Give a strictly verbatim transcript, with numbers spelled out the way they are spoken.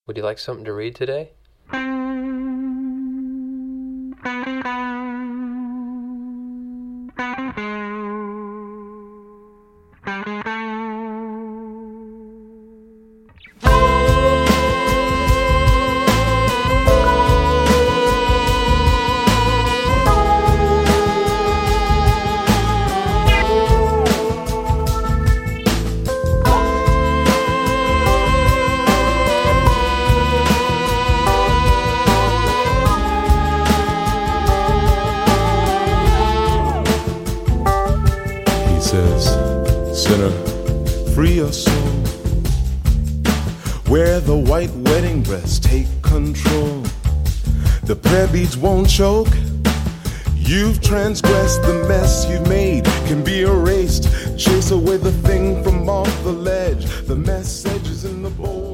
Would you like something to read today? Sinner, free your soul. Wear the white wedding dress, take control. The prayer beads won't choke. You've transgressed, the mess you've made can be erased. Chase away the thing from off the ledge. The message is in the bowl.